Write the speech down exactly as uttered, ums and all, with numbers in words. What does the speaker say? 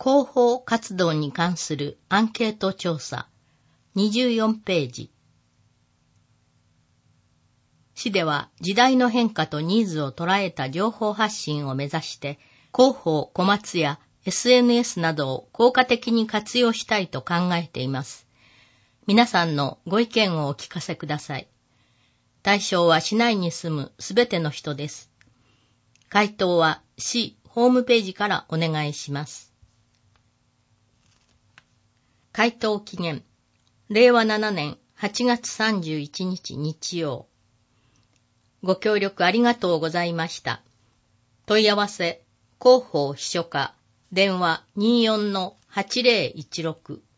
広報活動に関するアンケート調査にじゅうよんページ。市では時代の変化とニーズを捉えた情報発信を目指して広報小松や エスエヌエス などを効果的に活用したいと考えています。皆さんのご意見をお聞かせください。対象は市内に住むすべての人です。回答は市ホームページからお願いします。回答期限、れいわななねんはちがつさんじゅういちにち日曜。ご協力ありがとうございました。問い合わせ、広報秘書課、電話 にじゅうよんのはちぜろいちろく。